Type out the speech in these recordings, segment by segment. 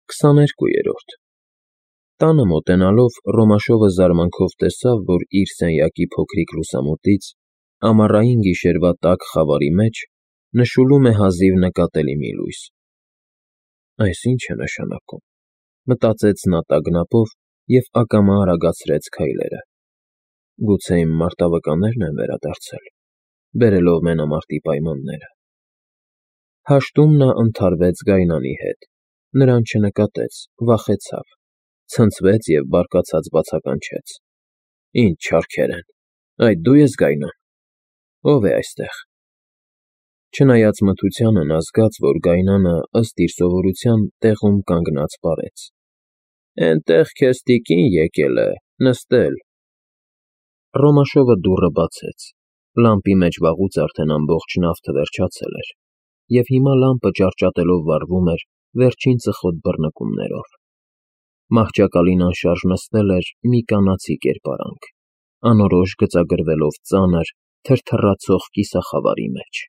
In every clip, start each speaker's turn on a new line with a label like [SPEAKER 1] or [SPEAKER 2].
[SPEAKER 1] 22-րդ Տանը մոտենալով Ռոմաշովը զարմանքով տեսավ, որ իր սենյակի փոքրիկ լուսամուտից ամառային գիշերվա տաք խավարի մեջ նշուլում է հազիվ նկատելի մի լույս։ Այս ի՞նչ է նշանակում, մտածեց նա տագնապով և ակամա արագացրեց քայլերը։ Գուցե իմ մարտավկաններն են վերադարձել, բերելով մենամարտի պայմանները։ Հաշտում նա ընդհարվեց Գայնանի հետ, նրան չնկատեց, վախեցավ, ցնցվեց և բարկացած բացականչեց. Ինչ չարքեր են, այդ դու ես Գայնան, ո՞վ է այստեղ։ Չնայած մթությանը, նա զգաց, որ Գայնանը, ըստ իր սովորության, տեղում կանգնած պարեց։ Էնտեղ քեզ տիկին եկել է, նստել։ Ռոմաշովը դուռը բացեց։ Լամպի մեջ վաղուց արդեն ամբողջ նավթը վերջացել էր, և հիմա լամպը ճարճատելով վառվում էր վերջին ծխոտ բռնկումներով։ Մահճակալին անշարժ նստել էր մի կանացի կերպարանք, անորոշ գծագրվելով ծանր, թրթռացող կիսախավարի մեջ։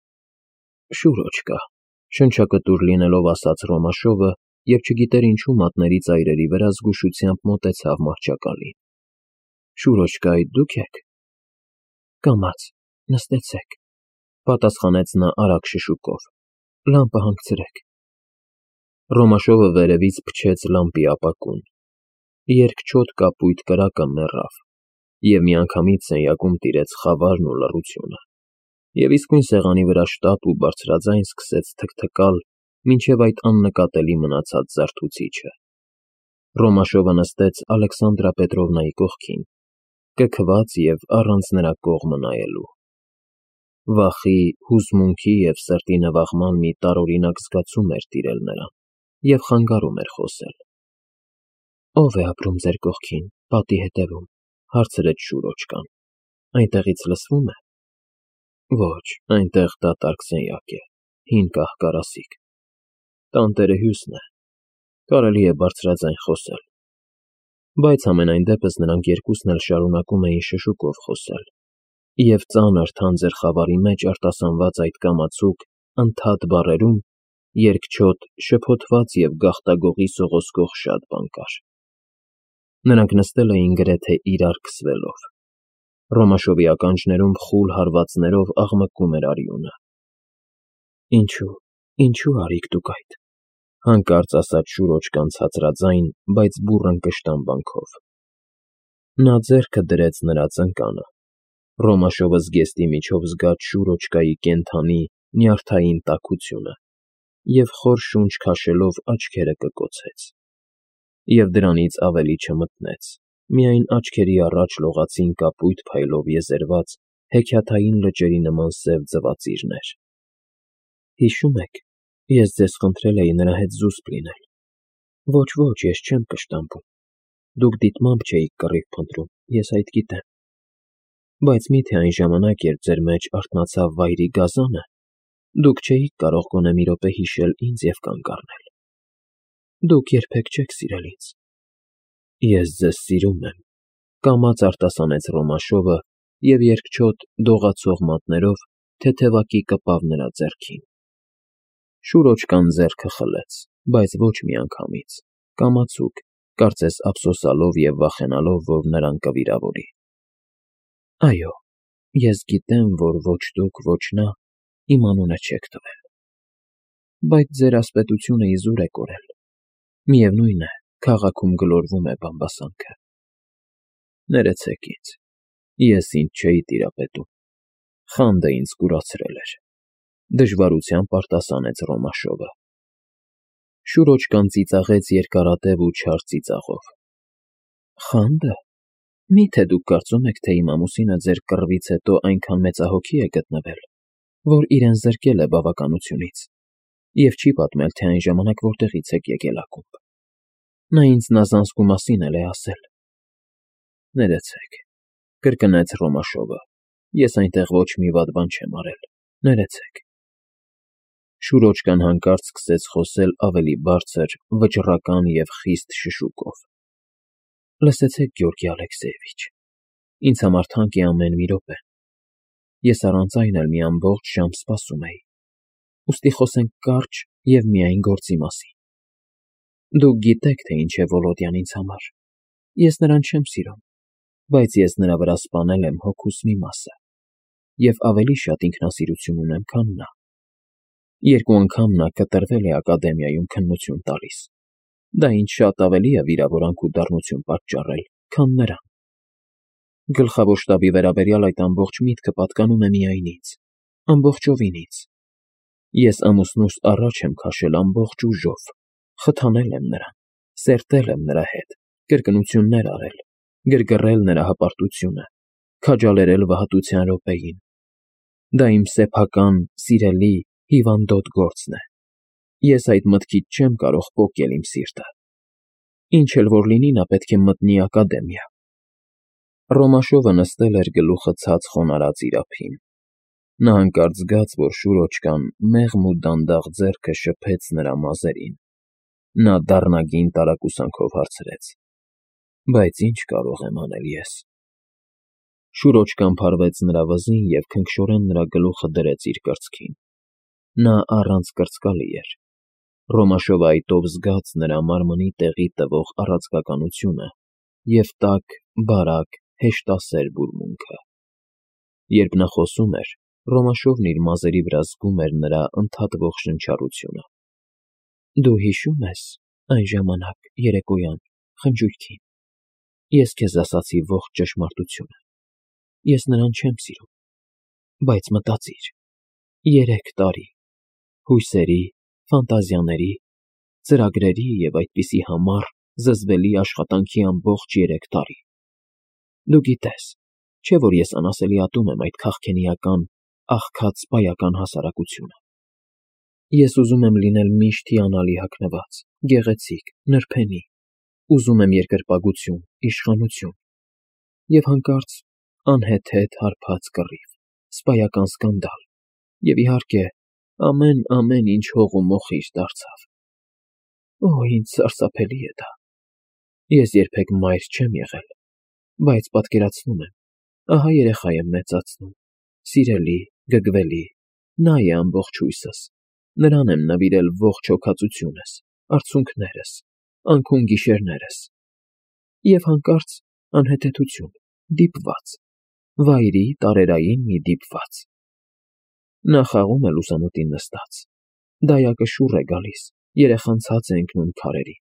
[SPEAKER 1] Շուրոջ կա, շնչակտուր լինելով ասաց Ռոմաշովը և չգիտեր ինչու մատների ծայրերի վրա զգուշությամբ մոտեցավ մահճակալին։ Շուրոջ կա, այդ դուք եք։ Կամաց, նստեցեք, պատասխանեց նա արագ շշուկով, լամպը հանգցրեք։ Ռոմաշովը վերևից փչեց լամպի ապակուն։ Երկչոտ կապույտ կրակը մեռավ, և միանգամից սենյակում տիրեց խավարն ու լռությունը, և իսկույն սեղանի վրա շտապ ու բարձրաձայն սկսեց թքթքալ, մինչև այդ աննկատելի մնացած զարթուցիչը։ Ռոմաշովը նստեց Ալեքսանդրա Պետրովնայի կողքին, կքված և առանց նրա կողմը նայելու։ Վախի, հուզմունքի և սրտի նվաղման մի տարօրինակ զգացում էր տիրել նրան և խանգարում էր խոսել։ Ո՞վ է ապրում ձեր կողքին, պատի հետևում, հարցրեց Շուրոջկան։ Այնտեղից լսվում է։ Ոչ, այնտեղ դատարկ սենյակ է, հին կահ֊կարասիք։ Տանտերը հյուսն է, կարելի է բարձրաձայն խոսել։ Բայց համենայն դեպս նրանք երկուսն էլ շարունակում էին շշուկով խոսել, և ծանր թանձր խավարի մեջ արտասանված այդ կամացուկ, ընդհատ բառերում երկչոտ, շփոթված և գաղտագողի սողոսկող շատ բան կար։ Նրանք նստել էին գրեթե իրար քսվելով։ Ռոմաշովի ականջներում խուլ հարվածներով աղմկում էր արյունը։ Ինչու արիք դուք այդ, հանկարծ ասաց Շուրոջկան ցածրաձայն, բայց բուռն կշտամբանքով։ Նա ձեռքը դրեց նրա ծնկանը։ Ռոմաշովը զգեստի միջով զգաց Շուրոջկայի կենդանի, նյարդային տաքությունը և խոր շունչ քաշելով աչքերը կկոցեց։ Եվ դրանից ավելի չմտնեց, միայն աչքերի առաջ լողացին կապույտ փայլով եզերված, հեքիաթային լճերի նման սև ձվածիրներ։ Հիշո՞ւմ եք, ես ձեզ խնդրել էի նրա հետ զուսպ լինել։ Ոչ, ես չեմ կշտամբում։ Դուք դիտմամբ չէիք կռիվ փնտրում, ես այդ գիտեմ։ Բայց միթե այն ժամանակ, երբ ձեր մեջ արթնացավ վայրի գազանը, դուք չէիք կարող գոնե մի րոպե հիշել ինձ և կանգ առնել։ Դուք երբեք չեք սիրել ինձ։ Ես ձեզ սիրում եմ, կամաց արտասանեց Ռոմաշովը և երկչոտ, դողացող մատներով թեթևակի կպավ նրա ձեռքին։ Շուրոջկան ձեռքը խլեց, բայց ոչ միանգամից, կամացուկ, կարծես ափսոսալով և վախենալով, որ նրան կվիրավորի։ Այո, ես գիտեմ, որ ոչ դուք, ոչ նա իմ անունը չեք տվել։ Բայց ձեր ասպետությունը իզուր է կորել։ Միևնույն է, քաղաքում գլորվում է բամբասանքը։ Ներեցեք ինձ, ես ինձ չէի տիրապետում։ Խանդը ինձ կուրացրել էր, դժվարությամբ արտասանեց Ռոմաշովը։ Շուրոջկան ծիծաղեց երկարատև ու չար ծիծաղով։ Խանդը։ Մի՞թե դուք կարծում եք, թե իմ ամուսինը ձեր կռվից հետո այնքան մեծահոգի է գտնվել, որ իրեն զրկել է բավականությունից, և չի պատմել, թե այն ժամանակ որտեղից եք եկել ակումբ։ Նա ինձ Նազանսկու մասին էլ է ասել։ Ներեցեք, կրկնեց Ռոմաշովը, ես այնտեղ ոչ մի վատ բան չեմ արել, ներեցեք։ Շուրոջկան հանկարծ սկսեց խոսել ավելի բարձր, վճռական և խիստ շշուկով։ Լսեցեք, Գեորգի Ալեքսեևիչ, ինձ համար թանկ է ամեն մի րոպե։ Ես առանց այն էլ մի ամբողջ ժամ սպասում էի։ Ուստի խոսենք կարճ և միայն գործի մասին։ Դուք գիտեք, թե ինչ է Վոլոդյան ինձ համար։ Ես նրան չեմ սիրում, բայց ես նրա վրա սպանել եմ հոգուս մի մասը, և ավելի շատ ինքնասիրություն ունեմ, քան նա։ 2 անգամ նա կտրվել է ակադեմիայում քննություն տալիս։ Դա ինձ շատ ավելի է վիրավորանք ու դառնություն պատճառել, քան նրան։ Գլխավոր շտաբի վերաբերյալ այդ ամբողջ միտքը պատկանում է միայն ինձ, ամբողջովին ինձ։ Ես ամուսնուս առաջ եմ քաշել ամբողջ ուժով, խթանել եմ նրան, սերտել եմ նրա հետ, կրկնություններ արել, գրգռել նրա հպարտությունը, քաջալերել վհատության րոպեին։ Դա իմ սեփական, սիրելի, հիվանդոտ գործն է։ Ես այդ մտքից չեմ կարող պոկել իմ սիրտը։ Ինչ էլ որ լինի, նա պետք է մտնի ակադեմիա։ Ռոմաշովը նստել էր գլուխը ցած խոնարհած իր ափին։ Նա հանկարծ զգաց, որ շուրոճկան մեղմ ու դանդաղ ձեռքը շփեց նրա մազերին։ Նա դառնագին տարակուսանքով հարցրեց. «Բայց ինչ կարող եմ անել ես»։ Շուրոճկան փարվեց նրա վզին և քնքշորեն նրա գլուխը դրեց իր կրծքին։ Նա առանց կրծկալի էր։ Ռոմաշովը այտով զգաց նրա մարմնի տեղի տվող առաձգականությունը և տաք, բարակ, հեշտասեր բուրմունքը։ Երբ նա խոսում էր, Ռոմաշովն իր մազերի վրա զգում էր նրա ընդհատվող շնչառությունը։ «Դու հիշո՞ւմ ես այն ժամանակ երեկոյան խնջույքին։ Ես քեզ ասացի ողջ ճշմարտությունը։ Ես նրան չեմ սիրում, բայց մտածիր, 3 տարի, հույսերի, ֆանտազիաների, ծրագրերի և այդպիսի համառ, զզվելի աշխատանքի ամբողջ 3 տարի։ Դու գիտես, չէ՞ որ ես անասելի ատում եմ այդ քաղքենիական, աղքատ սպայական հասարակությունը։ Ես ուզում եմ լինել միշտ հիանալի հագնված, գեղեցիկ, նրբենի, ուզում եմ երկրպագություն, իշխանություն։ Եվ հանկարծ անհեթեթ հարբած կռիվ, սպայական սկանդալ, և իհարկե, ամեն ինչ հող ու մոխիր դարձավ։ Օ, ինձ սարսափելի է դա։ Ես երբեք մայր չեմ եղել, բայց պատկերացնում եմ, ահա երեխա եմ մեծացնում, սիրելի, գգվելի, նա է ամբողջ հույսս, նրան եմ նվիրել ողջ հոգածությունս, արցունքներս, անքուն գիշերներս։ Եվ հանկարծ անհեթեթություն, դիպված, վայրի, տարերային մի դիպված։ Նա խաղում է լուսամուտին նստած, դայակը շուռ է գալիս, երեխան ցած է ընկնում քարերին։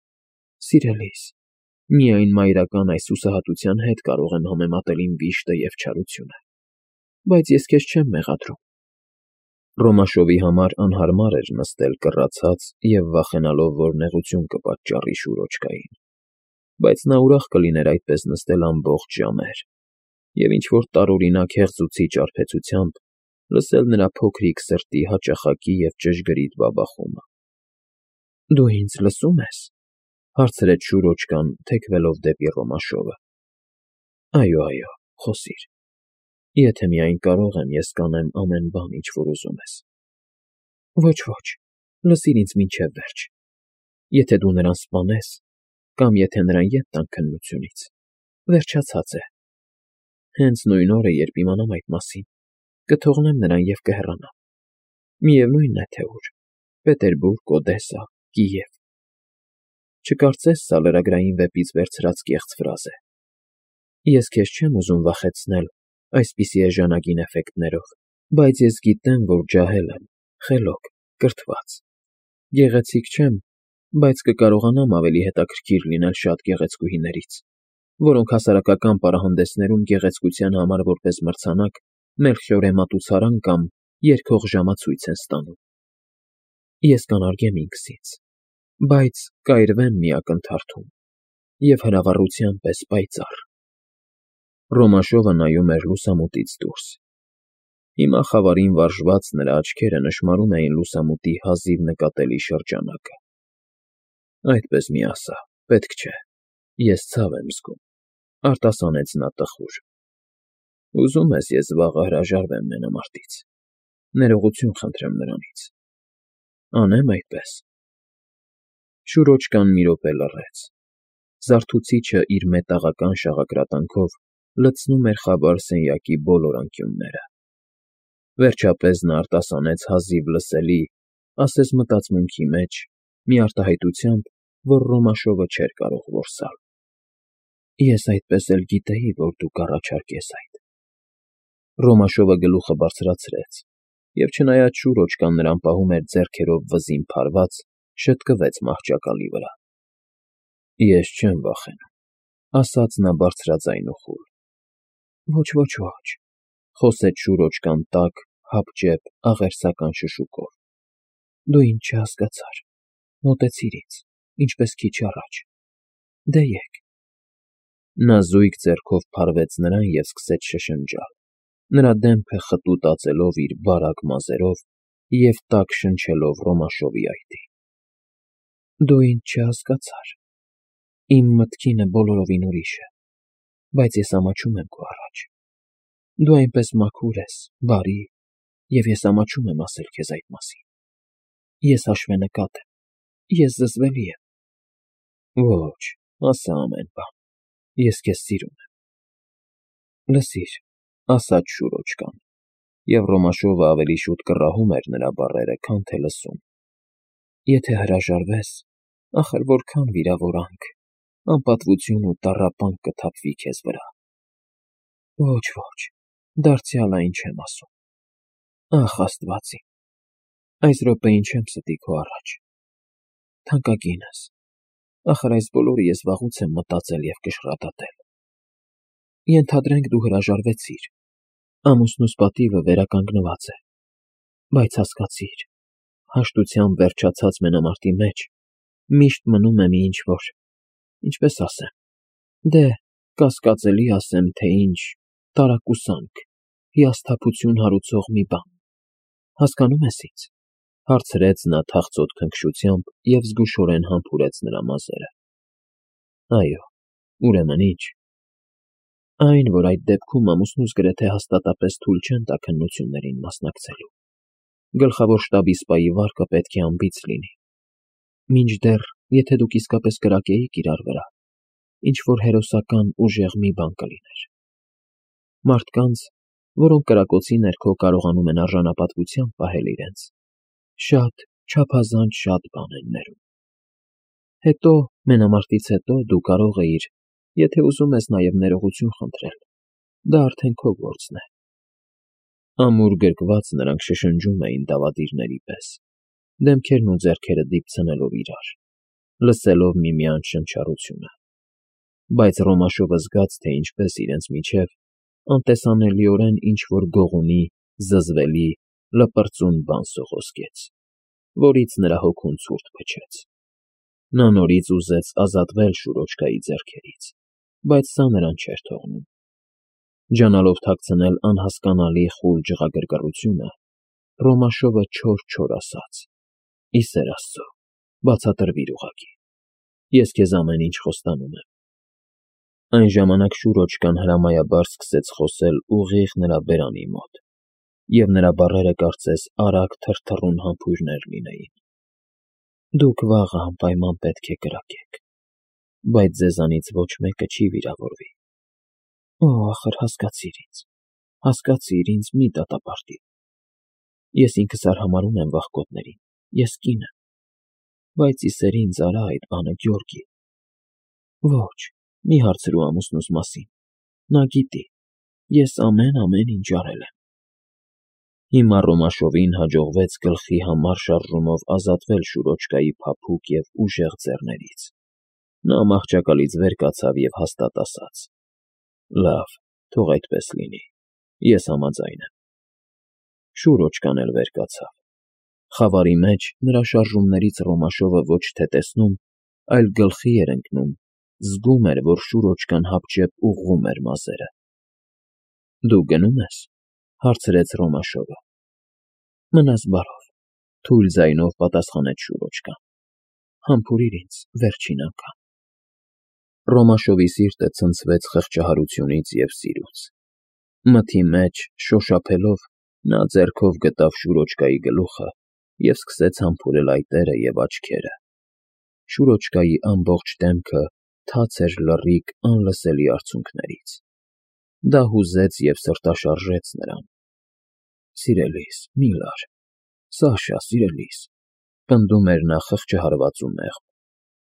[SPEAKER 1] Սիրելիս, միայն մայրական այս հուսահատության հետ կարող եմ համեմատել իմ վիշտը և չարությունը։ Բայց ես քեզ չեմ մեղադրում։ Ռոմաշովի համար անհարմար էր նստել կռացած և վախենալով, որ նեղություն կպատճառի շուրոճկային։ Բայց նա ուրախ կլիներ այդպես նստել ամբողջ ժամեր և ինչ-որ տարօրինակ հեղձուցիչ արբեցությամբ լսել նրա փոքրիկ սրտի հաճախակի և ճշգրիտ բաբախումը։ «Դու ինձ լսո՞ւմ ես», հարցրեց շուրոճկան, թեքվելով դեպի Ռոմաշովը։ Այո, խոսիր։ Եթե միայն կարող եմ, ես կանեմ ամեն բան, ինչ որ ուզում ես։ Ոչ, լսիր ինձ մինչև վերջ։ Եթե դու նրան սպանես, կամ եթե նրան ետ տանք քննությունից, վերջացած է։ Հենց նույն օրը, երբ իմանամ այդ մասին, կթողնեմ նրան և կհեռանամ։ Միևնույն է, թե ուր՝ Պետերբուրգ, Օդեսա, Կիև։ Չկարծես սա լրագրային վեպից վերցրած կեղծ ֆրազ է։ Ես քեզ չեմ ուզում վախեցնել այսպիսի էժանագին էֆեկտներով, բայց ես գիտեմ, որ ջահել եմ, խելոք, կրթված։ Գեղեցիկ չեմ, բայց կկարողանամ ավելի հետաքրքիր լինել շատ գեղեցկուհիներից, որոնք հասարակական պարահանդեսներում գեղեցկության համար որպես մրցանակ Մելխիորե մատուցարան կամ երգող ժամացույց են ստանում։ Ես կանարգեմ ինքս ինձ, բայց կայրվեմ մի ակնթարթում և հրավառության պես պայծառ։ Ռոմաշովը նայում էր լուսամուտից դուրս։ Հիմա խավարին վարժված նրա աչքերը նշմարում էին լուսամուտի հազիվ նկատելի շրջանակը։ Այդպես մի ասա, պետք չէ, ես ցավ եմ զգում, արտասանեց նա տխուր։ Ուզում ես ես վաղը հրաժարվեմ մենամարտից։ Ներողություն խնդրեմ նրանից։ Անեմ այդպես։ Շուրոճկան մի րոպե լռեց։ Զարթուցիչը իր մետաղական շաղակրատանքով լցնում էր խավար սենյակի բոլոր անկյունները։ Վերջապես նա արտասանեց հազիվ լսելի, ասես մտածմունքի մեջ, մի արտահայտությամբ, որ Ռոմաշովը չէր կարող որսալ։ Ես այդպես էլ գիտեի, որ դու կառաջարկես այդ։ Ռոմաշովը գլուխը բարձրացրեց, և չնայած շուր օջկան նրան պահում էր ձեռքերով վզին փարված, շտկվեց մահճակալի վրա։ Ես չեմ վախենում, ասաց նա բարձրաձայն ու խուլ։ Ոչ, խոսեց շուր օջկան տաք, հապճեպ, աղերսական շշուկով։ Դու ինձ չհասկացար, մոտեցիր ինձ, ինչպես քիչ առաջ։ Դե եկ։ Նա զույգ ձեռքով փարվեց նրան և սկսեց շշնջալ, նրա դեմքը խտուտացելով իր բարակ մազերով և տաք շնչելով Ռոմաշովի այտի։ Դու ինձ չհասկացար։ Իմ մտքինը բոլորովին ուրիշ է, բայց ես ամաչում եմ քո առաջ։ Դու այնպես մաքուր ես, բարի, և ես ամաչում եմ ասել քեզ այդ մասին։ Ես հաշվենկատ եմ, ես զզվելի եմ։ Ոչ, ասա ամեն բան, ես քեզ սիրում եմ։ Լսիր, ասաց շուր օջկան, և Ռոմաշովը ավելի շուտ կռահում էր նրա բառերը, քան թե լսում։ Եթե հրաժարվես, ախր որքան վիրավորանք, անպատվություն ու տառապանք կթափվի քեզ վրա։ Ոչ, դարձյալ այն չեմ ասում։ Ախ, Աստված իմ, այս րոպեին չեմ ստի քո առաջ։ Թանկագինս, ախր այս բոլորը ես վաղուց եմ մտածել և կշռադատել։ Ենթադրենք դու հրաժարվեցիր, ամուսնուս պատիվը վերականգնված է, բայց հասկացիր, հաշտությամբ վերջացած մենամարտի մեջ միշտ մնում է մի ինչ-որ, ինչպես ասեմ, դե, կասկածելի ասեմ, թե ինչ, տարակուսանք, հիասթափություն հարուցող մի բան։ Հասկանո՞ւմ ես ինձ, հարցրեց նա թախծոտ քնքշությամբ և զգուշորեն համբուրեց նրա մազերը։ Այո, ուրեմն ինչ։ Այն, որ այդ դեպքում ամուսնուս գրեթե հաստատապես թույլ չեն տա քննություններին մասնակցելու։ Գլխավոր շտաբի սպայի վարկը պետք է անբիծ լինի։ Մինչդեռ, եթե դուք իսկապես կրակեիք իրար վրա, ինչ-որ հերոսական ուժեղ մի բան կլիներ։ Մարդկանց, որոնք կրակոցի ներքո կարողանում են արժանապատվությամբ պահել իրենց, շատ, չափազանց շատ բան են ներում։ Հետո, մենամարտից հետո դու կարող էիր, եթե ուզում ես նաև ներողություն խնդրել, դա արդեն քո գործն է։ Ամուր գրկված նրանք շշնջում էին դավադիրների պես, դեմքերն ու ձեռքերը դիպցնելով իրար, լսելով միմյանց շնչառությունը։ Բայց Ռոմաշովը զգաց, թե ինչպես իրենց միջև անտեսանելիորեն ինչ-որ գողունի, զզվելի, լպրծուն բան սողոսկեց, որից նրա հոգուն ցուրտ փչեց։ Նա նորից ուզեց ազատվել շուր օջկայի ձեռքերից, բայց սա նրան չէր թողնում։ Ջանալով թաքցնել անհասկանալի խուլ ջղագրգռությունը, Ռոմաշովը չոր ասաց. Ի սեր Աստծո, բացատրվիր ուղղակի։ Ես քեզ ամեն ինչ խոստանում եմ։ Այն ժամանակ շուր օջկան հրամայաբար սկսեց խոսել ուղիղ նրա բերանի մոտ, և նրա բառերը կարծես արագ թրթռուն համբույրներ լինեին։ Դուք վաղը անպայման պետք է կրակեք, բայց ձեզանից ոչ մեկը չի վիրավորվի։ Օ, ախր հասկացիր ինձ, մի դատապարտիր։ Ես ինքս արհամարհում եմ վախկոտներին, ես կին եմ, բայց ի սեր ինձ արա այդ բանը, Գյորգի։ Ոչ, մի հարցրու ամուսնուս մասին, նա գիտի, ես ամեն ինչ արել եմ։ Հիմա Ռոմաշովին հաջողվեց գլխի համառ շարժումով ազատվել շուր օջկայի փափուկ և ուժեղ ձեռներից։ Նա մահճակալից վեր կացավ և հաստատ ասաց. Լավ, թող այդպես լինի, ես համաձայն եմ։ Շուր օջկան էլ վեր կացավ։ Խավարի մեջ նրա շարժումներից Ռոմաշովը ոչ թե տեսնում, այլ գլխի էր ընկնում, զգում էր, որ շուր օջկան հապճեպ ուղղում էր մազերը։ Դու գնո՞ւմ ես, հարցրեց Ռոմաշովը։ Մնաս բարով, թույլ ձայնով պատասխանեց շուր օջկան։ Համբուրիր ինձ վերջին անգամ։ Ռոմաշովի սիրտը ցնցվեց խղճահարությունից և սիրուց։ Մթի մեջ, շոշափելով, նա ձեռքով գտավ շուր օջկայի գլուխը և սկսեց համբուրել այտերը և աչքերը։ Շուր օջկայի ամբողջ դեմքը թաց էր լռիկ, անլսելի արցունքներից։ Դա հուզեց և սրտաշարժեց նրան։ Սիրելիս, մի լար, Սաշա, սիրելիս, պնդում էր նա խղճահարված ու մեղմ։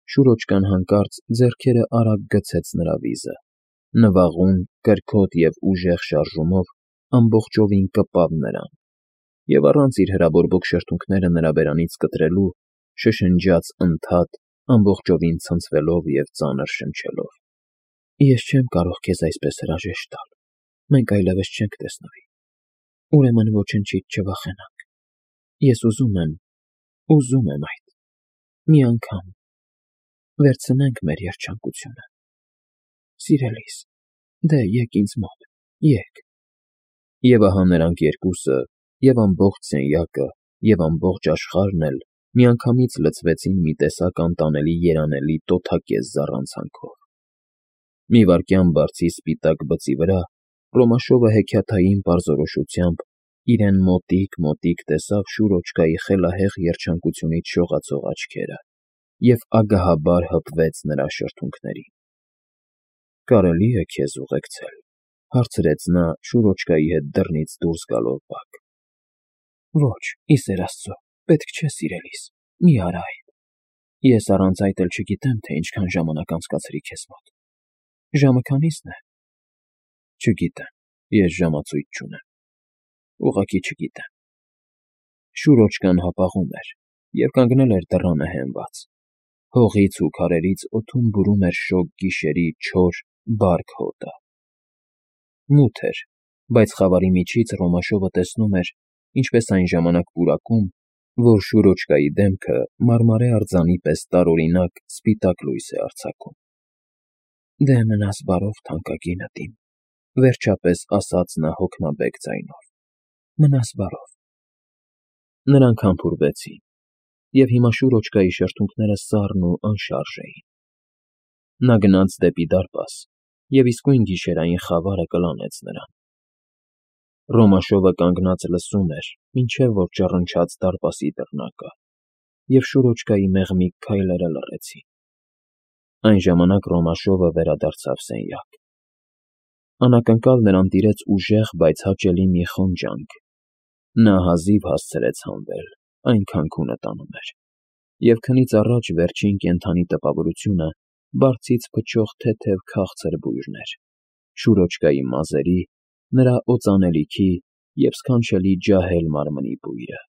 [SPEAKER 1] Շուրոջկան հանկարծ ձեռքերը արագ գցեց նրա վիզը, նվաղուն, կրքոտ և ուժեղ շարժումով ամբողջովին կպավ նրան և առանց իր հրաբորբոք շրթունքները նրա բերանից կտրելու, շշնջաց ընդհատ, ամբողջովին ցնցվելով և ծանր շնչելով. «Ես չեմ կարող քեզ այսպես հրաժեշտ տալ, մենք այլևս չենք տեսնվի, ուրեմն ոչնչից չվախենանք, ես ուզում եմ այդ, մի անգամ, վերցնենք մեր երջանկությունը, սիրելիս, դե եկ ինձ մոտ, եկ»։ Եվ ահա նրանք երկուսը, և ամբողջ սենյակը, և ամբողջ աշխարհն էլ միանգամից լցվեցին մի տեսակ անտանելի երանելի տոթակեզ զառանցանքով։ Մի վայրկյան բարձի սպիտակ բծի վրա Ռոմաշովը հեքիաթային պարզորոշությամբ իրեն մոտիկ տեսավ Շուրոջկայի խելահեղ երջանկությունից շողացող աչքերը և ագահաբար հպվեց նրա շրթունքներին։ «Կարելի՞ է քեզ ուղեկցել,֊ հարցրեց նա Շուրոջկայի հետ դռնից դուրս գալով բակ։ «Ոչ, ի սեր Աստծո, պետք չէ, սիրելիս, մի արա այդ, ես առանց այդ էլ չգիտեմ, թե ինչքան ժամանակ անցկացրի քեզ մոտ, ժամը քանի՞սն է»։ «Չգիտեմ, ես ժամացույց չունեմ, ուղղակի չգիտեմ»։ Շուրոջկան հապաղում էր և կանգնել էր դռանը հենված, հողից ու քարերից օդում բուրում էր շոգ գիշերի չոր, բարք հոտը։ Մութ էր, բայց խավարի միջից Ռոմաշովը տեսնում էր, ինչպես այն ժամանակ պուրակում, որ Շուրոջկայի դեմքը մարմարե արձանի պես տարօրինակ սպիտակ լույս է արձակում։ «Դե մնաս բարով, թանկագինդ իմ,֊ վերջապես ասաց նա հոգնաբեկ ձայնով,֊ մնաս բարով»։ Նրանք համբուրվեցին, և հիմա Շուրոջկայի շրթունքները սառն ու անշարժ էին։ Նա գնաց դեպի դարպաս, և իսկույն գիշերային խավարը կլանեց նրան։ Ռոմաշովը կանգնած լսում էր, մինչև որ ճռնչաց դարպասի դռնակը, և Շուրոջկայի մեղմիկ քայլերը լռեցին։ Այն ժամանակ Ռոմաշովը վերադարձավ սենյակ։ Անակնկալ նրան տիրեց ուժեղ, բայց հաճելի մի խնջանք։ Նա հազիվ հասցրեց հանվել, այնքան քունը տանում էր, և քնից առաջ վերջին կենդանի տպավորությունը բարձից փչող թեթև քաղցր բույրն էր, Շուրոջկայի մազերի, նրա օծանելիքի և սքանչելի ջահել մարմնի բույրը։